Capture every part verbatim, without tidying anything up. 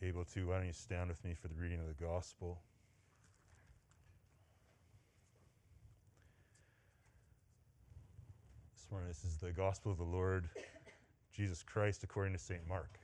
able to, why don't you stand with me for the reading of the gospel? This morning, this is the gospel of the Lord Jesus Christ according to Saint Mark.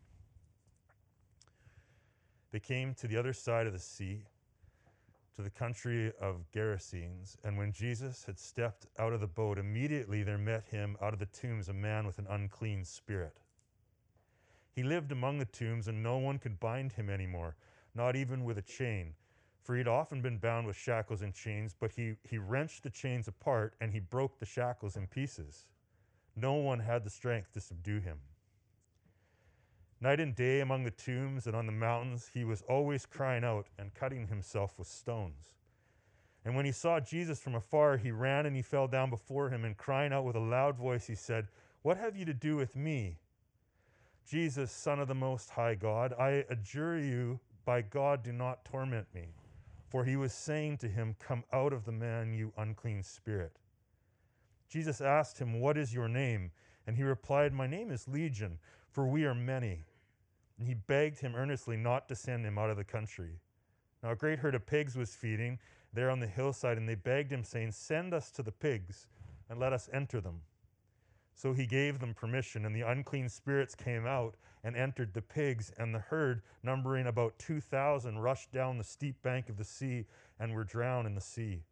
They came to the other side of the sea, to the country of Gerasenes, and when Jesus had stepped out of the boat, immediately there met him out of the tombs a man with an unclean spirit. He lived among the tombs, and no one could bind him anymore, not even with a chain, for he had often been bound with shackles and chains, but he, he wrenched the chains apart, and he broke the shackles in pieces. No one had the strength to subdue him. Night and day among the tombs and on the mountains, he was always crying out and cutting himself with stones. And when he saw Jesus from afar, he ran and he fell down before him, and crying out with a loud voice, he said, "What have you to do with me, Jesus, Son of the Most High God? I adjure you, by God, do not torment me." For he was saying to him, "Come out of the man, you unclean spirit." Jesus asked him, "What is your name?" And he replied, "My name is Legion, for we are many." And he begged him earnestly not to send him out of the country. Now a great herd of pigs was feeding there on the hillside, and they begged him, saying, "Send us to the pigs, and let us enter them." So he gave them permission, and the unclean spirits came out and entered the pigs, and the herd, numbering about two thousand, rushed down the steep bank of the sea and were drowned in the sea.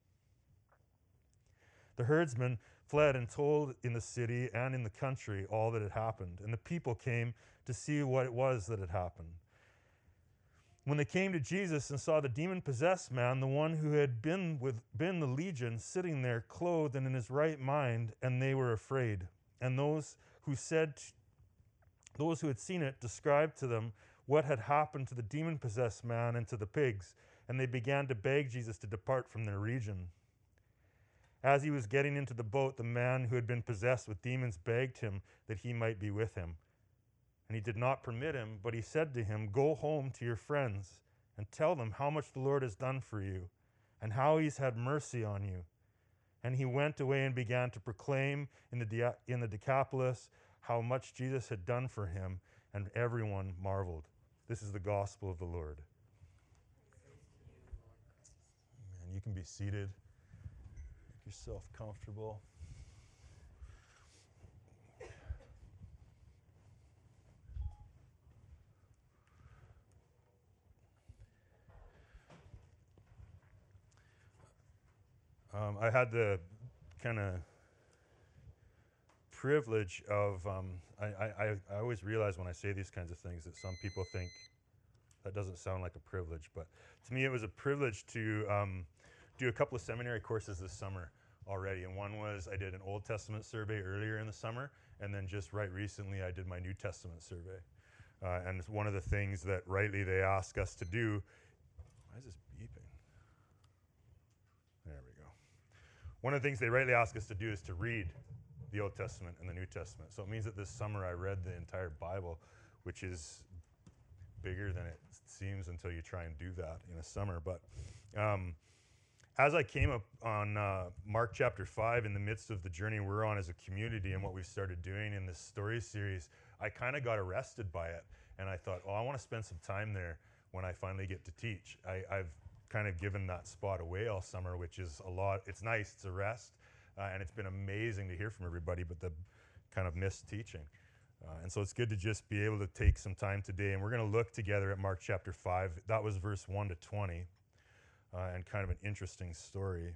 The herdsmen fled and told in the city and in the country all that had happened, and the people came to see what it was that had happened. When they came to Jesus and saw the demon-possessed man, the one who had been with been the legion, sitting there clothed and in his right mind, and they were afraid. And those who said, those who had seen it described to them what had happened to the demon-possessed man and to the pigs, and they began to beg Jesus to depart from their region. As he was getting into the boat, the man who had been possessed with demons begged him that he might be with him. And he did not permit him, but he said to him, "Go home to your friends and tell them how much the Lord has done for you and how he's had mercy on you." And he went away and began to proclaim in the, Dia- in the Decapolis how much Jesus had done for him, and everyone marveled. This is the gospel of the Lord. And you can be seated. Make yourself comfortable. Um, I had the kind of privilege of, um, I, I, I always realize when I say these kinds of things that some people think that doesn't sound like a privilege, but to me it was a privilege to um, do a couple of seminary courses this summer already. And one was I did an Old Testament survey earlier in the summer, and then just right recently I did my New Testament survey. Uh, and it's one of the things that rightly they ask us to do. Why is this beeping? There we go. One of the things they rightly ask us to do is to read the Old Testament and the New Testament. So it means that this summer I read the entire Bible, which is bigger than it seems until you try and do that in a summer. But um, as I came up on uh, Mark chapter five, in the midst of the journey we're on as a community and what we've started doing in this story series, I kind of got arrested by it. And I thought, oh, I want to spend some time there when I finally get to teach. I, I've kind of given that spot away all summer, which is a lot. It's nice, it's a rest, uh, and it's been amazing to hear from everybody, but the kind of missed teaching. Uh, and so it's good to just be able to take some time today, and we're going to look together at Mark chapter five. That was verse one to twenty, uh, and kind of an interesting story.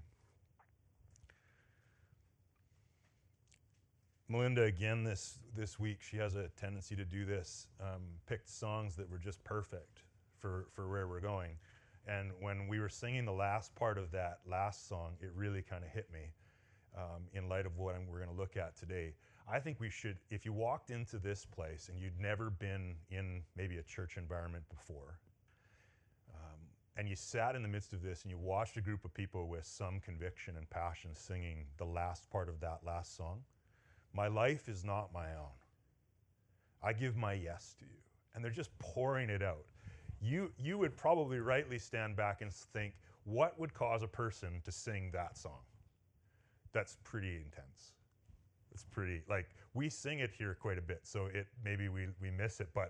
Melinda, again this, this week, she has a tendency to do this, um, picked songs that were just perfect for, for where we're going. And when we were singing the last part of that last song, it really kind of hit me um, in light of what I'm, we're going to look at today. I think we should, if you walked into this place and you'd never been in maybe a church environment before, um, and you sat in the midst of this and you watched a group of people with some conviction and passion singing the last part of that last song, "My life is not my own. I give my yes to you." And they're just pouring it out. You you would probably rightly stand back and think, what would cause a person to sing that song? That's pretty intense. It's pretty, like, we sing it here quite a bit, so it maybe we, we miss it, but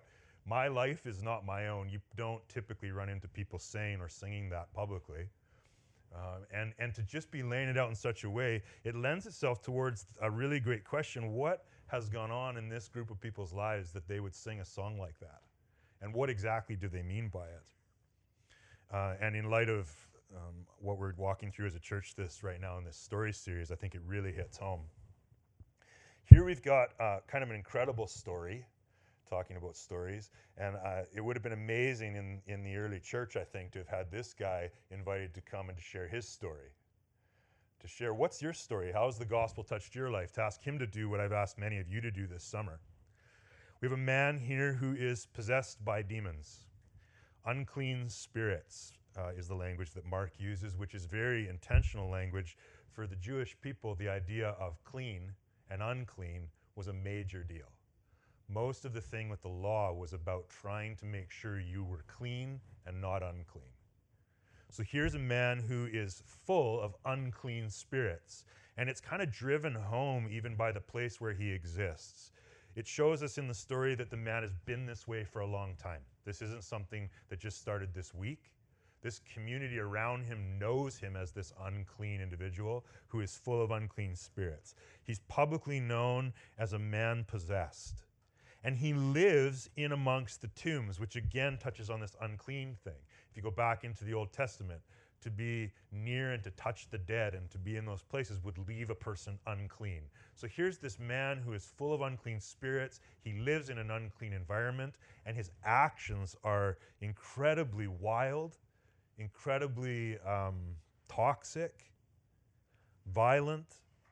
My life is not my own. You don't typically run into people saying or singing that publicly. Uh, and, and to just be laying it out in such a way, it lends itself towards a really great question. What has gone on in this group of people's lives that they would sing a song like that? And what exactly do they mean by it? Uh, and in light of um, what we're walking through as a church this right now in this story series, I think it really hits home. Here we've got uh, kind of an incredible story, talking about stories, and uh, it would have been amazing in, in the early church, I think, to have had this guy invited to come and to share his story. To share, what's your story? How has the gospel touched your life? To ask him to do what I've asked many of you to do this summer. We have a man here who is possessed by demons. Unclean spirits uh, is the language that Mark uses, which is very intentional language. For the Jewish people, the idea of clean and unclean was a major deal. Most of the thing with the law was about trying to make sure you were clean and not unclean. So here's a man who is full of unclean spirits, and it's kind of driven home even by the place where he exists. It shows us in the story that the man has been this way for a long time. This isn't something that just started this week. This community around him knows him as this unclean individual who is full of unclean spirits. He's publicly known as a man possessed. And he lives in amongst the tombs, which again touches on this unclean thing. If you go back into the Old Testament, to be near and to touch the dead and to be in those places would leave a person unclean. So here's this man who is full of unclean spirits. He lives in an unclean environment, and his actions are incredibly wild, incredibly um, toxic, violent.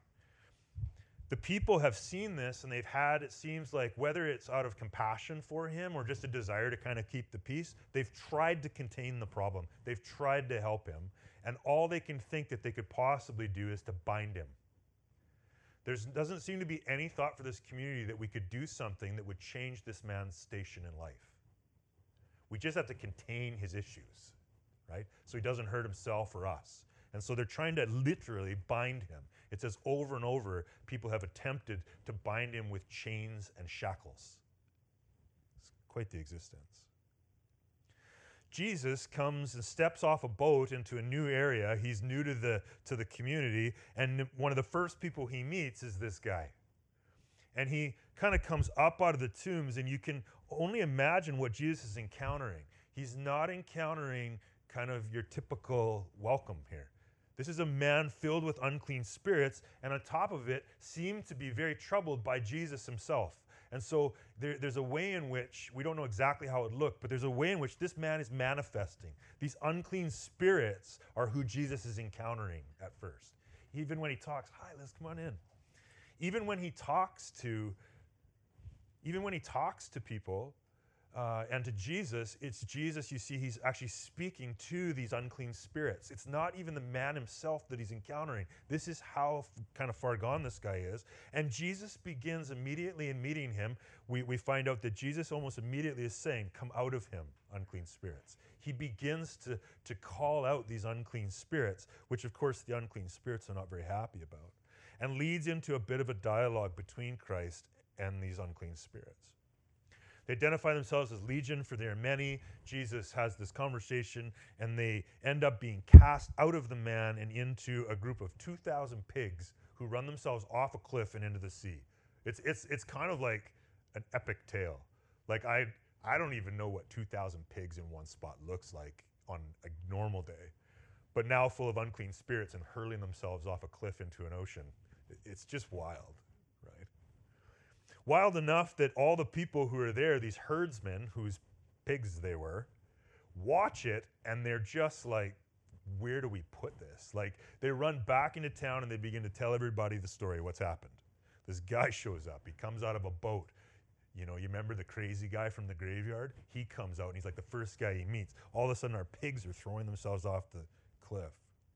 The people have seen this, and they've had, it seems like, whether it's out of compassion for him or just a desire to kind of keep the peace, they've tried to contain the problem. They've tried to help him, and all they can think that they could possibly do is to bind him. There doesn't seem to be any thought for this community that we could do something that would change this man's station in life. We just have to contain his issues, right? So he doesn't hurt himself or us. And so they're trying to literally bind him. It says over and over, people have attempted to bind him with chains and shackles. It's quite the existence. Jesus comes and steps off a boat into a new area. He's new to the, to the community, and one of the first people he meets is this guy. And he kind of comes up out of the tombs, and you can only imagine what Jesus is encountering. He's not encountering kind of your typical welcome here. This is a man filled with unclean spirits, and on top of it, seemed to be very troubled by Jesus himself. And so there, there's a way in which, we don't know exactly how it looked, but there's a way in which this man is manifesting. These unclean spirits are who Jesus is encountering at first. Even when he talks, hi, let's come on in. Even when he talks to, even when he talks to people, Uh, and to Jesus, it's Jesus, you see, he's actually speaking to these unclean spirits. It's not even the man himself that he's encountering. This is how f- kind of far gone this guy is. And Jesus begins immediately in meeting him. We, we find out that Jesus almost immediately is saying, come out of him, unclean spirits. He begins to, to call out these unclean spirits, which of course the unclean spirits are not very happy about, and leads into a bit of a dialogue between Christ and these unclean spirits. They identify themselves as Legion, for they are many. Jesus has this conversation, and they end up being cast out of the man and into a group of two thousand pigs who run themselves off a cliff and into the sea. It's it's it's kind of like an epic tale. Like I I don't even know what two thousand pigs in one spot looks like on a normal day, but now full of unclean spirits and hurling themselves off a cliff into an ocean. It's just wild, right? Wild enough that all the people who are there, these herdsmen, whose pigs they were, watch it, and they're just like, where do we put this? Like, they run back into town and they begin to tell everybody the story, what's happened. This guy shows up. He comes out of a boat. You know, you remember the crazy guy from the graveyard? He comes out, and he's like the first guy he meets. All of a sudden, our pigs are throwing themselves off the cliff.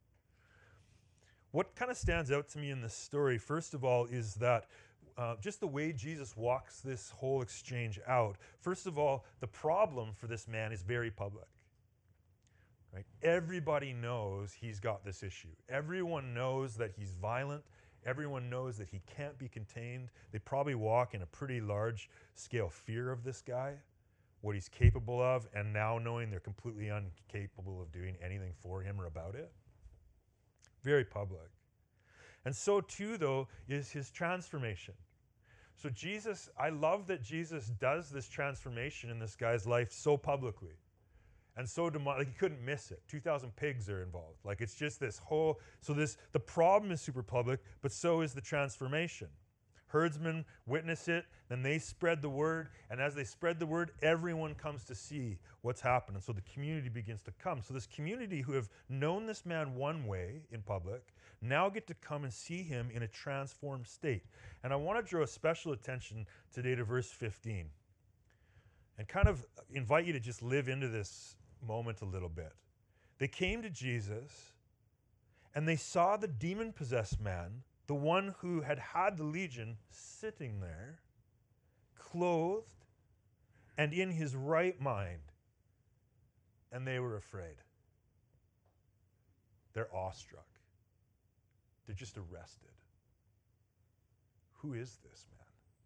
What kind of stands out to me in this story, first of all, is that Uh, just the way Jesus walks this whole exchange out. First of all, the problem for this man is very public. Right? Everybody knows he's got this issue. Everyone knows that he's violent. Everyone knows that he can't be contained. They probably walk in a pretty large scale fear of this guy. what he's capable of, and now knowing they're completely incapable of doing anything for him or about it. Very public. And so too, though, is his transformation. So Jesus, I love that Jesus does this transformation in this guy's life so publicly. And so demonic, like he couldn't miss it. two thousand pigs are involved. Like it's just this whole, so this, the problem is super public, but so is the transformation. Herdsmen witness it, then they spread the word, and as they spread the word, everyone comes to see what's happened. And so the community begins to come. So this community who have known this man one way in public now get to come and see him in a transformed state. And I want to draw special attention today to verse fifteen and kind of invite you to just live into this moment a little bit. They came to Jesus and they saw the demon-possessed man, the one who had had the legion, sitting there, clothed and in his right mind, and they were afraid. They're awestruck. They're just arrested. Who is this man?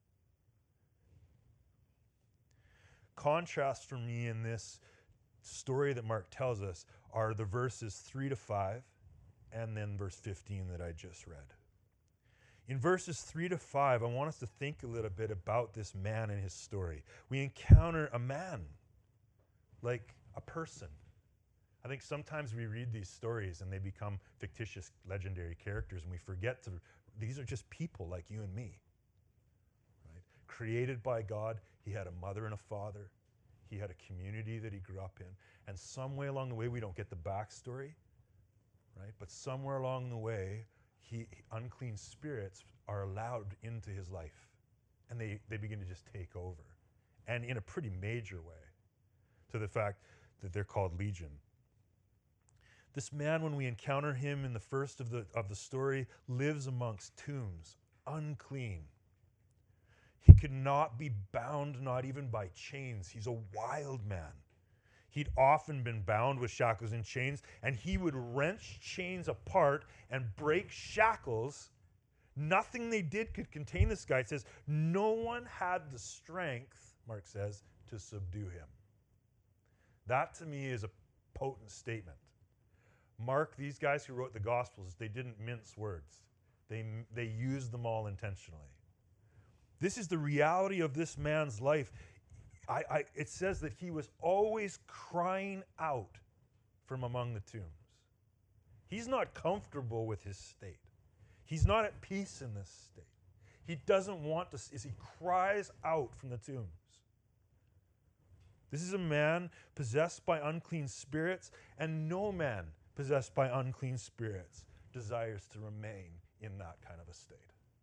Contrast for me in this story that Mark tells us are the verses three to five and then verse fifteen that I just read. In verses three to five, I want us to think a little bit about this man and his story. We encounter a man, like a person. I think sometimes we read these stories and they become fictitious, legendary characters, and we forget to, these are just people like you and me. Right? Created by God, he had a mother and a father. He had a community that he grew up in. And somewhere along the way, we don't get the backstory, right? But somewhere along the way, he, unclean spirits are allowed into his life. And they, they begin to just take over. And in a pretty major way, to the fact that they're called Legion. This man, when we encounter him in the first of the, of the story, lives amongst tombs, unclean. He could not be bound, not even by chains. He's a wild man. He'd often been bound with shackles and chains, and he would wrench chains apart and break shackles. Nothing they did could contain this guy. It says, no one had the strength, Mark says, to subdue him. That to me is a potent statement. Mark, these guys who wrote the Gospels, they didn't mince words. They, they used them all intentionally. This is the reality of this man's life. I, I, it says that he was always crying out from among the tombs. He's not comfortable with his state. He's not at peace in this state. He doesn't want to, as he cries out from the tombs. This is a man possessed by unclean spirits, and no man possessed by unclean spirits desires to remain in that kind of a state.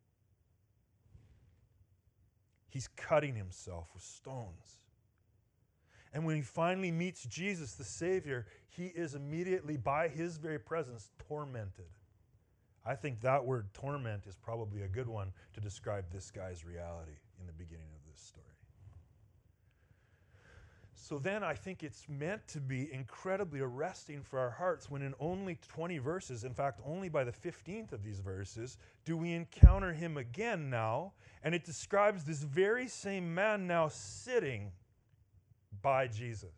He's cutting himself with stones. And when he finally meets Jesus, the Savior, he is immediately, by his very presence, tormented. I think that word torment is probably a good one to describe this guy's reality in the beginning of this story. So then I think it's meant to be incredibly arresting for our hearts when in only twenty verses, in fact, only by the fifteenth of these verses, do we encounter him again now, and it describes this very same man now sitting by Jesus.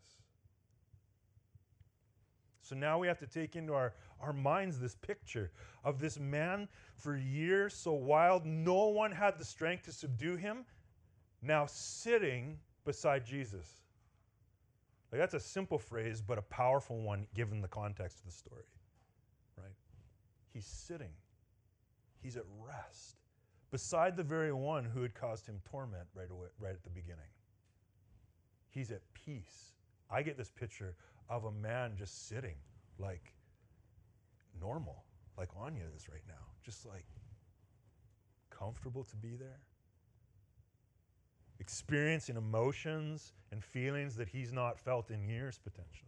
So now we have to take into our, our minds this picture of this man for years so wild, no one had the strength to subdue him, now sitting beside Jesus. Like that's a simple phrase, but a powerful one given the context of the story, right? He's sitting. He's at rest beside the very one who had caused him torment right away, right at the beginning. He's at peace. I get this picture of a man just sitting like normal, like Anya is right now, just like comfortable to be there. Experiencing emotions and feelings that he's not felt in years, potentially.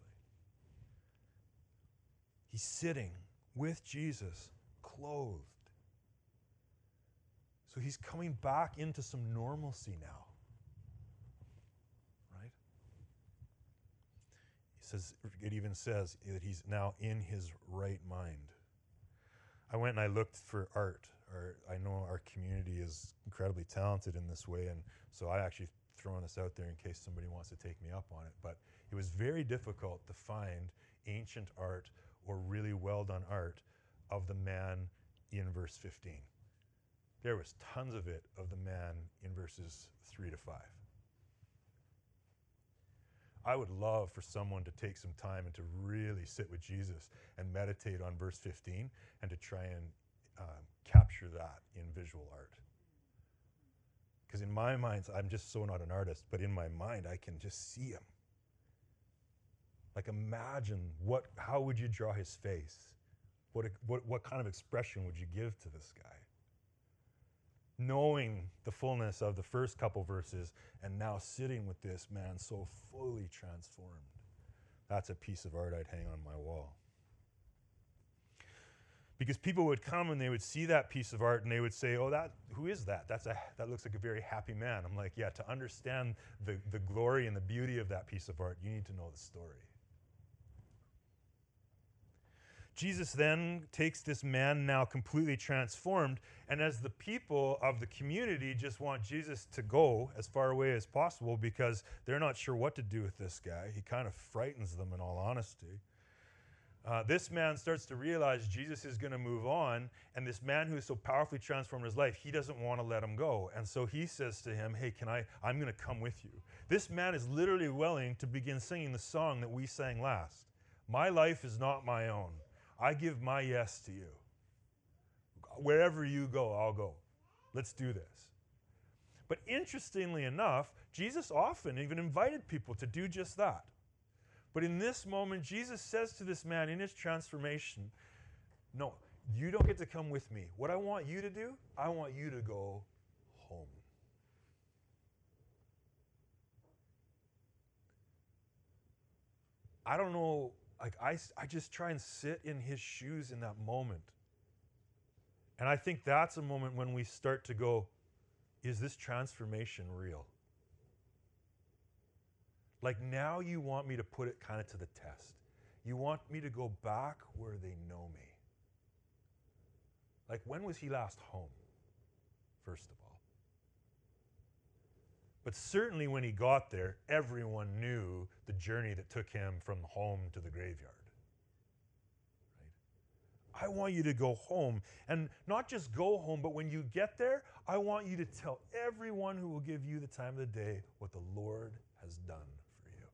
He's sitting with Jesus, clothed. So he's coming back into some normalcy now. Right? He says, it even says that he's now in his right mind. I went and I looked for art. Our, I know our community is incredibly talented in this way, and so I actually throwing this out there in case somebody wants to take me up on it, but it was very difficult to find ancient art or really well done art of the man in verse fifteen. There was tons of it of the man in verses three to five. I would love for someone to take some time and to really sit with Jesus and meditate on verse fifteen and to try and uh, capture that in visual art. Because in my mind, I'm just so not an artist, but in my mind, I can just see him. Like imagine what, how would you draw his face? What, what, what kind of expression would you give to this guy? Knowing the fullness of the first couple verses and now sitting with this man so fully transformed. That's a piece of art I'd hang on my wall. Because people would come and they would see that piece of art and they would say, oh, that, who is that? That's a, that looks like a very happy man. I'm like, yeah, to understand the, the glory and the beauty of that piece of art, you need to know the story. Jesus then takes this man now completely transformed, and as the people of the community just want Jesus to go as far away as possible because they're not sure what to do with this guy. He kind of frightens them in all honesty. Uh, this man starts to realize Jesus is going to move on, and this man who is so powerfully transformed his life, he doesn't want to let him go. And so he says to him, hey, can I, I'm going to come with you. This man is literally willing to begin singing the song that we sang last. My life is not my own. I give my yes to you. Wherever you go, I'll go. Let's do this. But interestingly enough, Jesus often even invited people to do just that. But in this moment, Jesus says to this man in his transformation, no, you don't get to come with me. What I want you to do, I want you to go home. I don't know, like I, I just try and sit in his shoes in that moment. And I think that's a moment when we start to go, is this transformation real? Like now you want me to put it kind of to the test. You want me to go back where they know me. Like when was he last home, first of all? But certainly when he got there, everyone knew the journey that took him from home to the graveyard. Right? I want you to go home, and not just go home, but when you get there, I want you to tell everyone who will give you the time of the day what the Lord has done for you.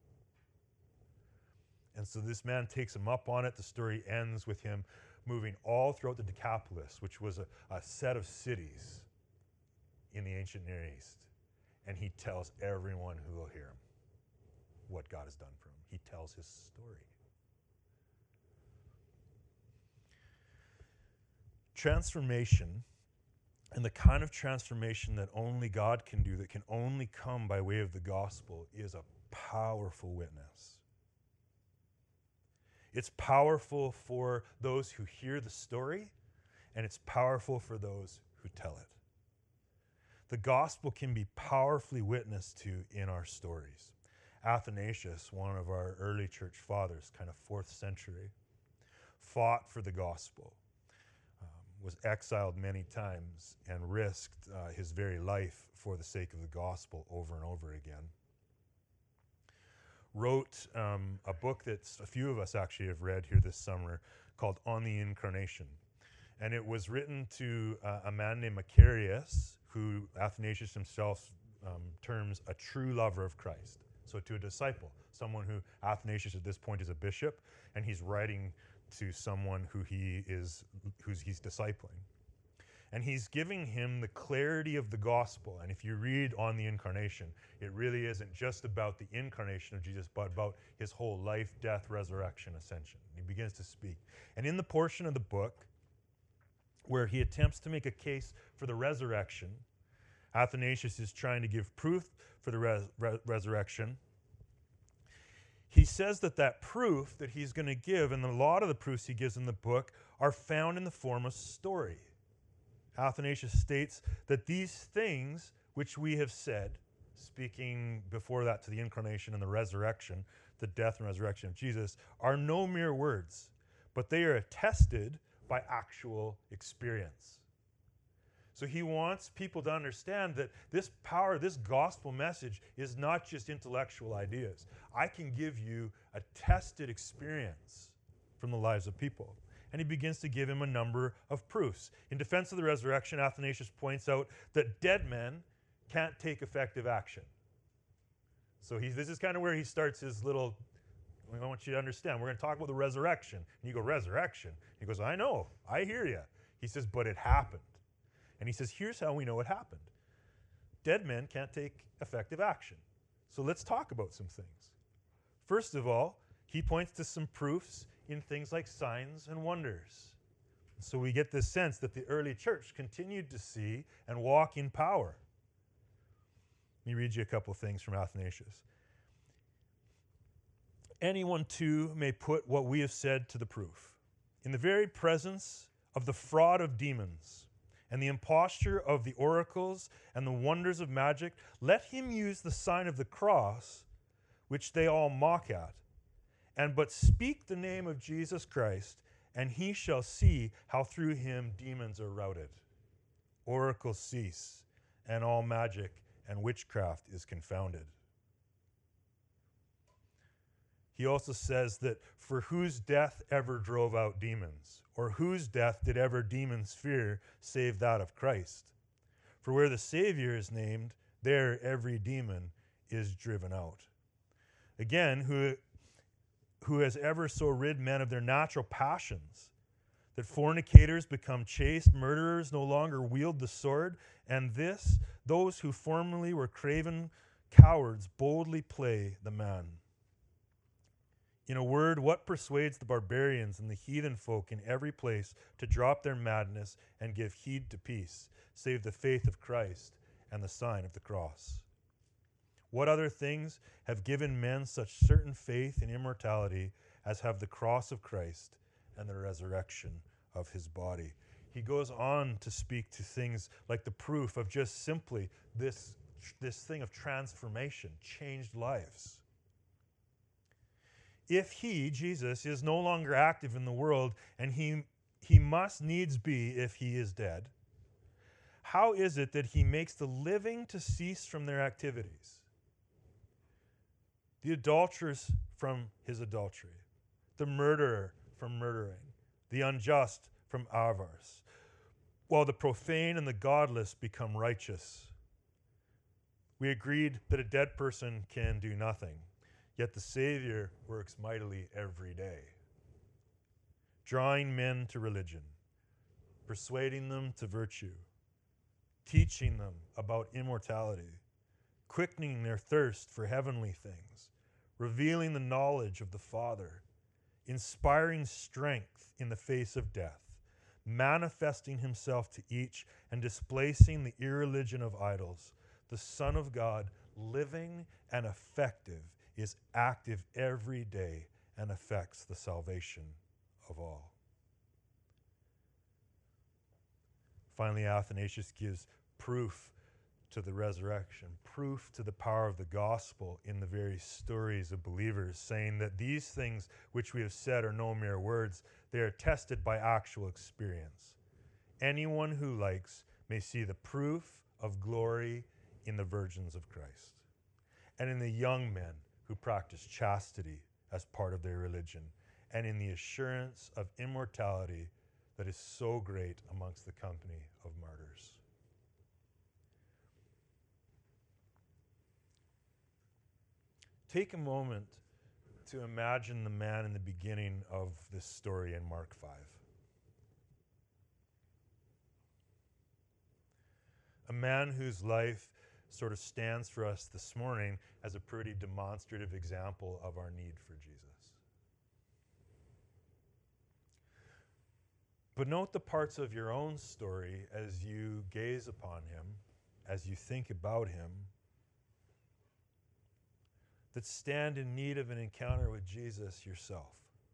And so this man takes him up on it. The story ends with him moving all throughout the Decapolis, which was a, a set of cities in the ancient Near East. And he tells everyone who will hear him what God has done for him. He tells his story. Transformation, and the kind of transformation that only God can do, that can only come by way of the gospel, is a powerful witness. It's powerful for those who hear the story, and it's powerful for those who tell it. The gospel can be powerfully witnessed to in our stories. Athanasius, one of our early church fathers, kind of fourth century, fought for the gospel, um, was exiled many times, and risked uh, his very life for the sake of the gospel over and over again. Wrote um, a book that a few of us actually have read here this summer called On the Incarnation. And it was written to uh, a man named Macarius, who Athanasius himself um, terms a true lover of Christ. So to a disciple, someone who Athanasius at this point is a bishop, and he's writing to someone who he is, who's he's discipling. And he's giving him the clarity of the gospel. And if you read On the Incarnation, it really isn't just about the incarnation of Jesus, but about his whole life, death, resurrection, ascension. He begins to speak. And in the portion of the book where he attempts to make a case for the resurrection, Athanasius is trying to give proof for the res- re- resurrection. He says that that proof that he's going to give, and a lot of the proofs he gives in the book, are found in the form of story. Athanasius states that these things which we have said, speaking before that to the incarnation and the resurrection, the death and resurrection of Jesus, are no mere words, but they are attested by actual experience. So he wants people to understand that this power, this gospel message is not just intellectual ideas. I can give you a tested experience from the lives of people. And he begins to give him a number of proofs. In defense of the resurrection, Athanasius points out that dead men can't take effective action. So he, this is kind of where he starts his little, I want you to understand, we're going to talk about the resurrection. And you go, resurrection? He goes, I know, I hear you. He says, but it happened. And he says, here's how we know it happened. Dead men can't take effective action. So let's talk about some things. First of all, he points to some proofs in things like signs and wonders. So we get this sense that the early church continued to see and walk in power. Let me read you a couple things from Athanasius. Anyone too may put what we have said to the proof. In the very presence of the fraud of demons and the imposture of the oracles and the wonders of magic, let him use the sign of the cross, which they all mock at, and but speak the name of Jesus Christ, and he shall see how through him demons are routed. Oracles cease, and all magic and witchcraft is confounded. He also says that for whose death ever drove out demons, or whose death did ever demons fear, save that of Christ? For where the Savior is named, there every demon is driven out. Again, who, who has ever so rid men of their natural passions, that fornicators become chaste, murderers no longer wield the sword, and this, those who formerly were craven cowards boldly play the man. In a word, what persuades the barbarians and the heathen folk in every place to drop their madness and give heed to peace, save the faith of Christ and the sign of the cross? What other things have given men such certain faith in immortality as have the cross of Christ and the resurrection of his body? He goes on to speak to things like the proof of just simply this, this thing of transformation, changed lives. If he, Jesus, is no longer active in the world, and he, he must needs be if he is dead, how is it that he makes the living to cease from their activities? The adulterous from his adultery, the murderer from murdering, the unjust from avarice, while the profane and the godless become righteous. We agreed that a dead person can do nothing. Yet the Savior works mightily every day, drawing men to religion, persuading them to virtue, teaching them about immortality, quickening their thirst for heavenly things, revealing the knowledge of the Father, inspiring strength in the face of death, manifesting himself to each and displacing the irreligion of idols. The Son of God, living and effective, is active every day and affects the salvation of all. Finally, Athanasius gives proof to the resurrection, proof to the power of the gospel in the very stories of believers, saying that these things which we have said are no mere words, they are tested by actual experience. Anyone who likes may see the proof of glory in the virgins of Christ and in the young men who practice chastity as part of their religion, and in the assurance of immortality that is so great amongst the company of martyrs. Take a moment to imagine the man in the beginning of this story in Mark five. A man whose life sort of stands for us this morning as a pretty demonstrative example of our need for Jesus. But note the parts of your own story as you gaze upon him, as you think about him, that stand in need of an encounter with Jesus yourself.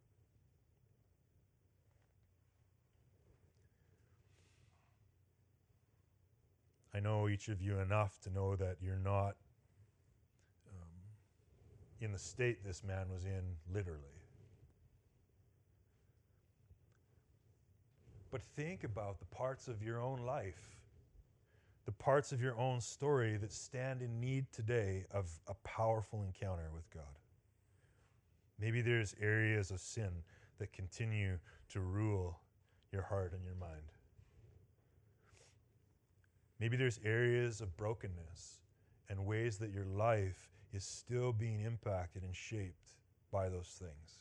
I know each of you enough to know that you're not um, in the state this man was in, literally. But think about the parts of your own life the parts of your own story that stand in need today of a powerful encounter with God. Maybe there's areas of sin that continue to rule your heart and your mind. Maybe there's areas of brokenness and ways that your life is still being impacted and shaped by those things.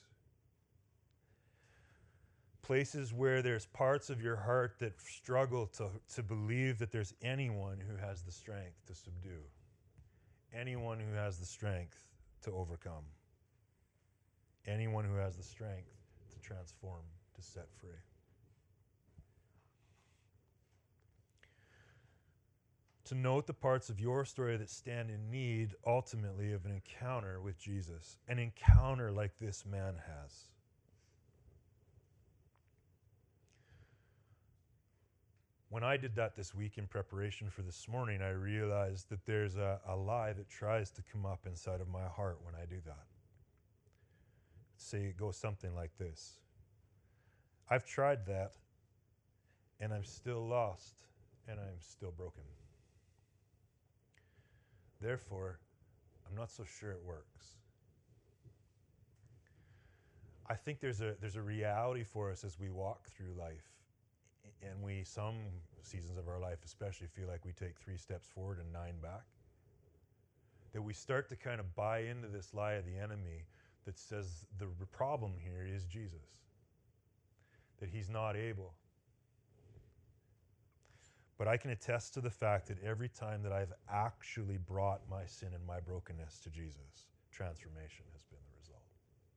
Places where there's parts of your heart that struggle to, to believe that there's anyone who has the strength to subdue, anyone who has the strength to overcome, anyone who has the strength to transform, to set free. To note the parts of your story that stand in need, ultimately, of an encounter with Jesus, an encounter like this man has. When I did that this week in preparation for this morning, I realized that there's a, a lie that tries to come up inside of my heart when I do that. Say it goes something like this. I've tried that, and I'm still lost, and I'm still broken. Therefore, I'm not so sure it works. I think there's a there's a reality for us as we walk through life. And we, some seasons of our life especially, feel like we take three steps forward and nine back. That we start to kind of buy into this lie of the enemy that says the problem here is Jesus. That he's not able. But I can attest to the fact that every time that I've actually brought my sin and my brokenness to Jesus, transformation has been the result.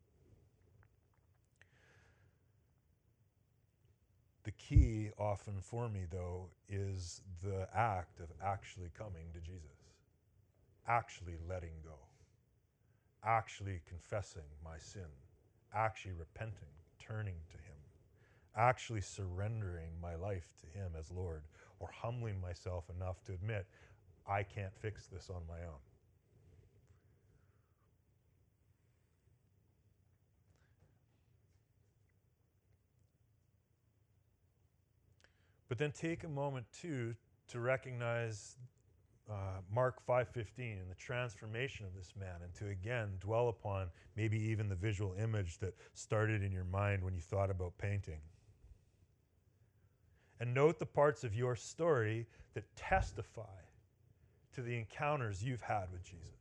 The key often for me, though, is the act of actually coming to Jesus, actually letting go, actually confessing my sin, actually repenting, turning to him, actually surrendering my life to him as Lord, or humbling myself enough to admit, I can't fix this on my own. But then take a moment, too, to recognize uh, Mark five fifteen and the transformation of this man, and to, again, dwell upon maybe even the visual image that started in your mind when you thought about painting. And note the parts of your story that testify to the encounters you've had with Jesus.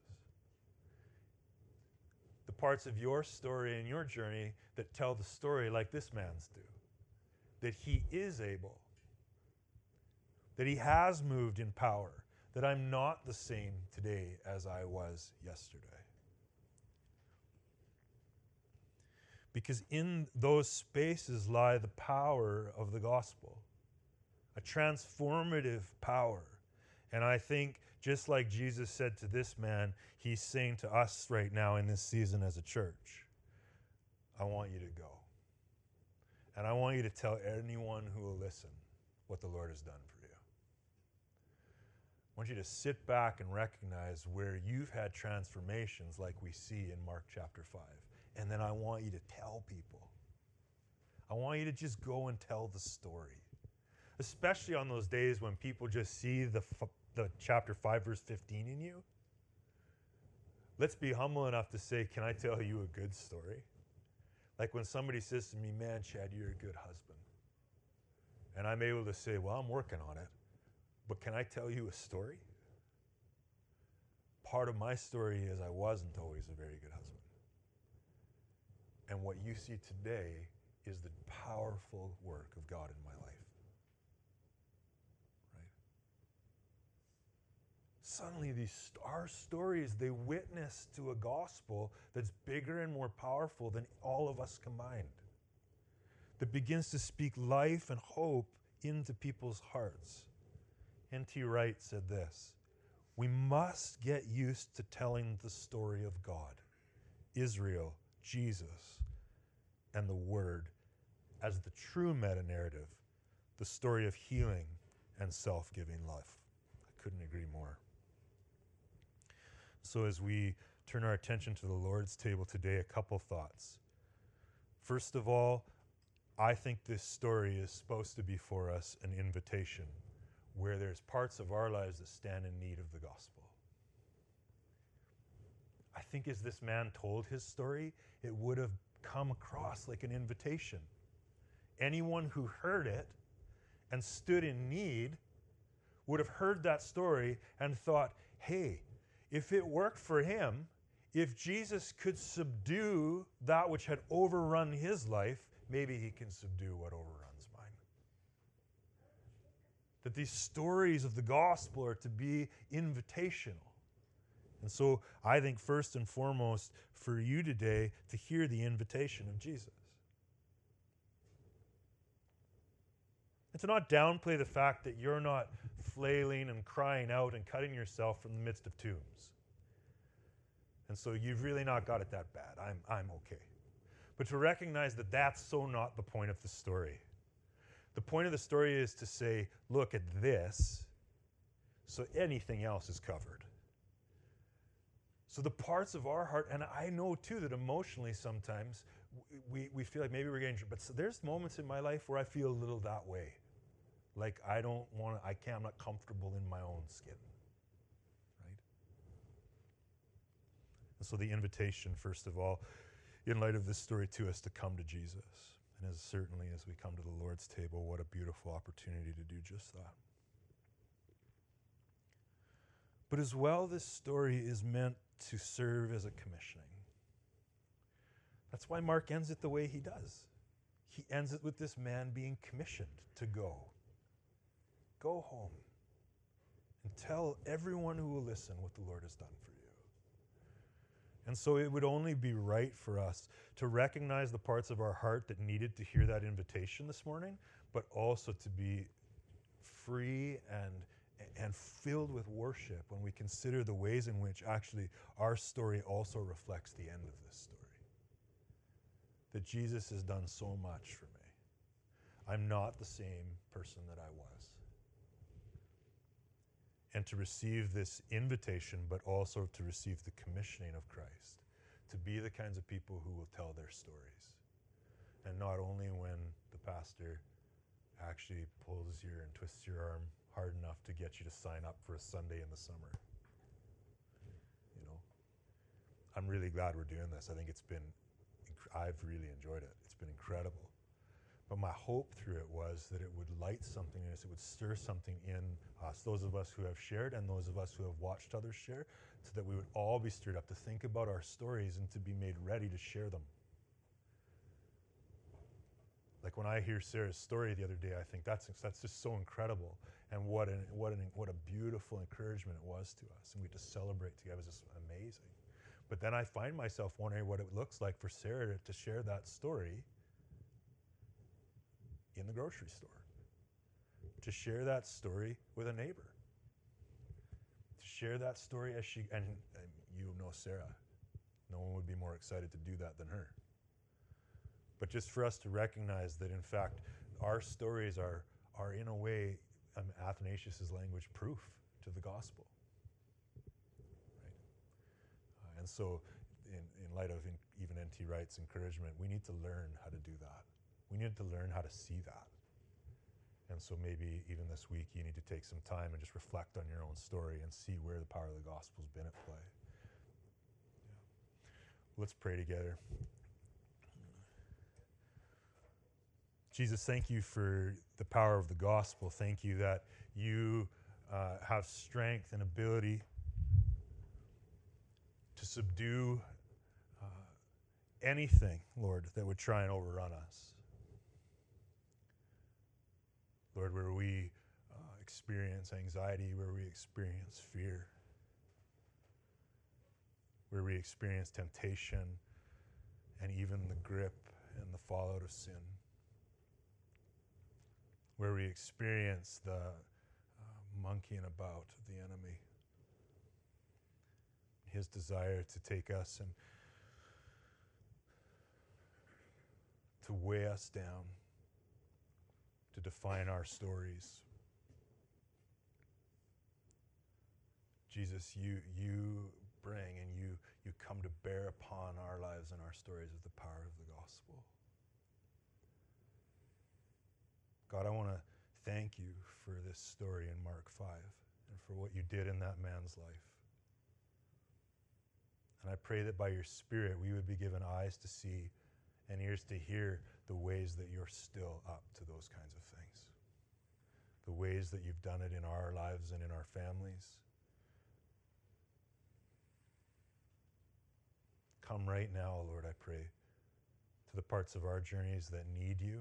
The parts of your story and your journey that tell the story like this man's do. That he is able. That he has moved in power. That I'm not the same today as I was yesterday. Because in those spaces lie the power of the gospel. A transformative power. And I think just like Jesus said to this man, he's saying to us right now in this season as a church, I want you to go. And I want you to tell anyone who will listen what the Lord has done for you. I want you to sit back and recognize where you've had transformations like we see in Mark chapter five. And then I want you to tell people. I want you to just go and tell the story. Especially on those days when people just see the, the chapter five verse fifteen in you. Let's be humble enough to say, can I tell you a good story? Like when somebody says to me, man, Chad, you're a good husband. And I'm able to say, well, I'm working on it. But can I tell you a story? Part of my story is I wasn't always a very good husband. And what you see today is the powerful work of God in my life. Right? Suddenly, these our stories, they witness to a gospel that's bigger and more powerful than all of us combined. That begins to speak life and hope into people's hearts. N T Wright said this, we must get used to telling the story of God, Israel, Jesus, and the Word as the true meta-narrative, the story of healing and self-giving life. I couldn't agree more. So as we turn our attention to the Lord's table today, a couple thoughts. First of all, I think this story is supposed to be for us an invitation. where there's parts of our lives that stand in need of the gospel. I think as this man told his story, it would have come across like an invitation. Anyone who heard it and stood in need would have heard that story and thought, hey, if it worked for him, if Jesus could subdue that which had overrun his life, maybe he can subdue what overruns mine. That these stories of the gospel are to be invitational. And so I think first and foremost for you today to hear the invitation of Jesus. And to not downplay the fact that you're not flailing and crying out and cutting yourself from the midst of tombs. And so you've really not got it that bad. I'm, I'm okay. But to recognize that that's so not the point of the story. The point of the story is to say, look at this, so anything else is covered. So the parts of our heart, and I know too that emotionally sometimes we, we feel like maybe we're getting, but so there's moments in my life where I feel a little that way. Like I don't want to, I can't, I'm not comfortable in my own skin. Right? And so the invitation, first of all, in light of this story to us to come to Jesus. And as certainly as we come to the Lord's table, what a beautiful opportunity to do just that. But as well, this story is meant to serve as a commissioning. That's why Mark ends it the way he does. He ends it with this man being commissioned to go. Go home and tell everyone who will listen what the Lord has done for you. And so it would only be right for us to recognize the parts of our heart that needed to hear that invitation this morning, but also to be free and and filled with worship when we consider the ways in which actually our story also reflects the end of this story. That Jesus has done so much for me. I'm not the same person that I was. And to receive this invitation, but also to receive the commissioning of Christ, to be the kinds of people who will tell their stories. And not only when the pastor actually pulls your and twists your arm hard enough to get you to sign up for a Sunday in the summer. You know, I'm really glad we're doing this. I think it's been, inc- I've really enjoyed it. It's been incredible. But my hope through it was that it would light something in us, it would stir something in us, those of us who have shared and those of us who have watched others share, so that we would all be stirred up to think about our stories and to be made ready to share them. Like when I hear Sarah's story the other day, I think that's that's just so incredible, and what an what an what a beautiful encouragement it was to us, and we just celebrate together. It was just amazing. But then I find myself wondering what it looks like for Sarah to, to share that story in the grocery store, to share that story with a neighbor, to share that story as she and, and you know Sarah, no one would be more excited to do that than her. But just for us to recognize that, in fact, our stories are, are in a way, um, Athanasius' language, proof to the gospel. Right? Uh, and so, in, in light of in, even N T Wright's encouragement, we need to learn how to do that. We need to learn how to see that. And so maybe even this week, you need to take some time and just reflect on your own story and see where the power of the gospel's been at play. Yeah. Let's pray together. Jesus, thank you for the power of the gospel. Thank you that you uh, have strength and ability to subdue uh, anything, Lord, that would try and overrun us. Lord, where we uh, experience anxiety, where we experience fear, where we experience temptation, and even the grip and the fallout of sin. Where we experience the uh, monkeying about of the enemy, his desire to take us and to weigh us down, to define our stories. Jesus, you you bring and you you come to bear upon our lives and our stories with the power of the gospel. God, I want to thank you for this story in Mark five and for what you did in that man's life. And I pray that by your Spirit we would be given eyes to see and ears to hear the ways that you're still up to those kinds of things. The ways that you've done it in our lives and in our families. Come right now, Lord, I pray, to the parts of our journeys that need you.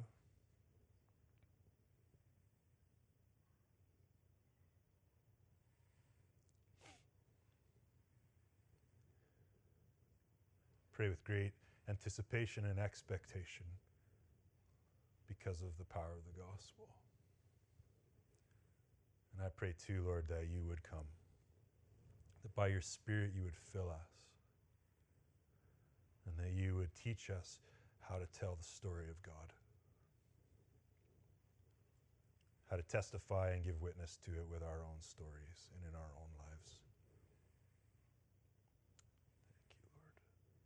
Pray with great anticipation and expectation because of the power of the gospel. And I pray too, Lord, that you would come, that by your Spirit you would fill us, and that you would teach us how to tell the story of God, how to testify and give witness to it with our own stories and in our own lives. Thank you, Lord.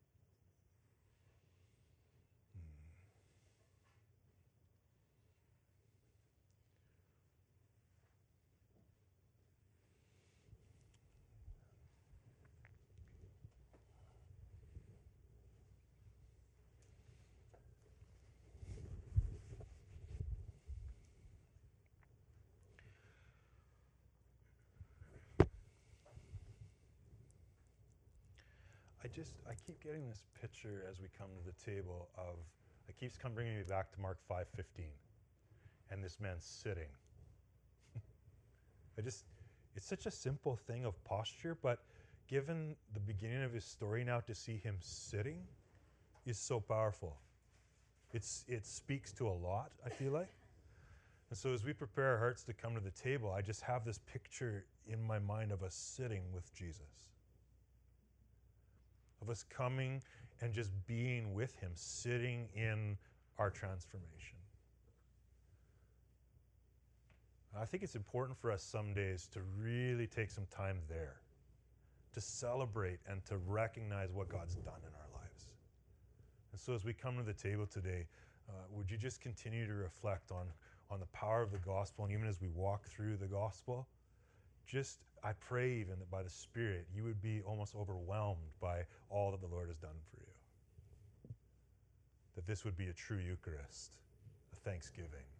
Hmm. I just, I keep getting this picture as we come to the table of, it keeps come bringing me back to Mark five fifteen, and this man sitting. I just, it's such a simple thing of posture, but given the beginning of his story now, to see him sitting is so powerful. It's, it speaks to a lot, I feel like. And so as we prepare our hearts to come to the table, I just have this picture in my mind of us sitting with Jesus. Of us coming and just being with him, sitting in our transformation. I think it's important for us some days to really take some time there, to celebrate and to recognize what God's done in our lives. And so as we come to the table today, uh, would you just continue to reflect on, on the power of the gospel, and even as we walk through the gospel, just, I pray even that by the Spirit, you would be almost overwhelmed by all that the Lord has done for you. That this would be a true Eucharist, a thanksgiving.